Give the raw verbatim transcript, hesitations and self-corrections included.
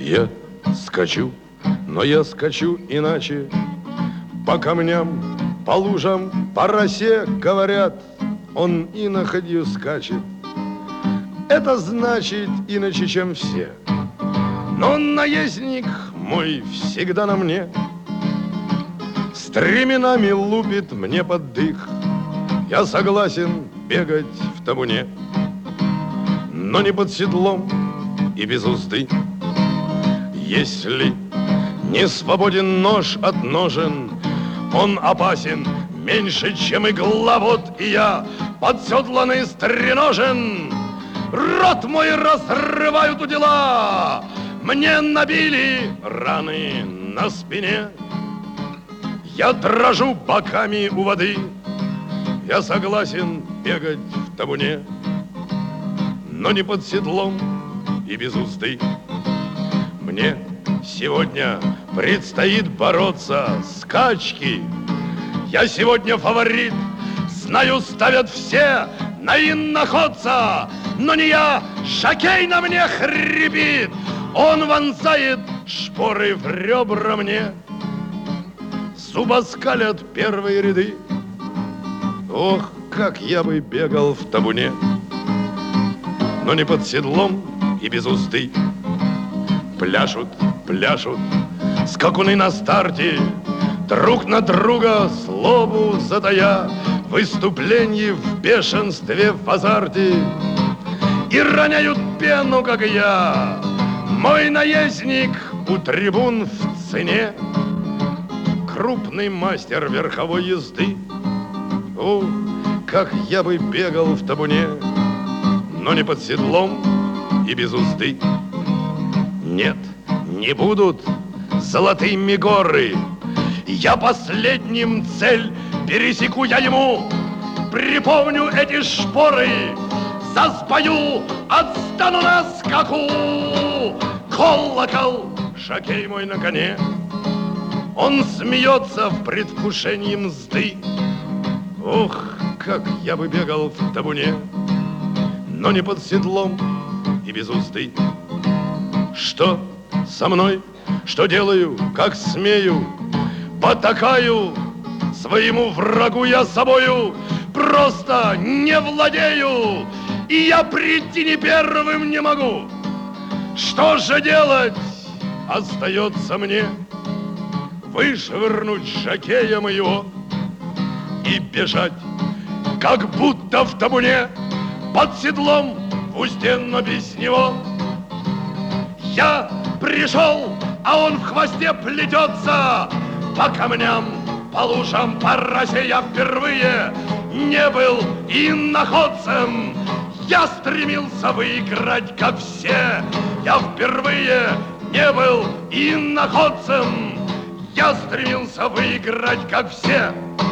Я скачу, но я скачу иначе. По камням, по лужам, по росе, говорят, он иноходью скачет. Это значит иначе, чем все. Но наездник мой всегда на мне. Стременами лупит мне под дых. Я согласен бегать в табуне, но не под седлом и без узды. Если не свободен нож от ножен, он опасен меньше, чем игла. Вот и я подседланный стреножен. Рот мой разрывают удила. Мне набили раны на спине. Я дрожу боками у воды. Я согласен бегать в табуне, но не под седлом и без узды. Мне сегодня предстоит бороться с скачки. Я сегодня фаворит, знаю, ставят все на иноходца. Но не я, жокей на мне хрипит. Он вонзает шпоры в ребра мне. Зубоскалят первые ряды. Ох, как я бы бегал в табуне, но не под седлом и без узды. Пляшут, пляшут скакуны на старте, друг на друга злобу затая, в выступлении, в бешенстве, в азарте. И роняют пену, как я, мой наездник у трибун в цене. Крупный мастер верховой езды. О, как я бы бегал в табуне, но не под седлом и без узды. Нет, не будут золотыми горы. Я последним цель пересеку я ему. Припомню эти шпоры, заспою, отстану на скаку. Колокол, жокей мой на коне. Он смеется в предвкушении мзды. Ох, как я бы бегал в табуне, но не под седлом и без узды. Что со мной, что делаю, как смею, потакаю своему врагу я собою, просто не владею, и я прийти не первым не могу. Что же делать остается мне? Вышвырнуть жокея моего и бежать, как будто в табуне, под седлом в узде, но без него. Я пришел, а он в хвосте плетется. По камням, по лужам, по росе я впервые не был иноходцем. Я стремился выиграть, как все. Я впервые не был иноходцем. Я стремился выиграть, как все.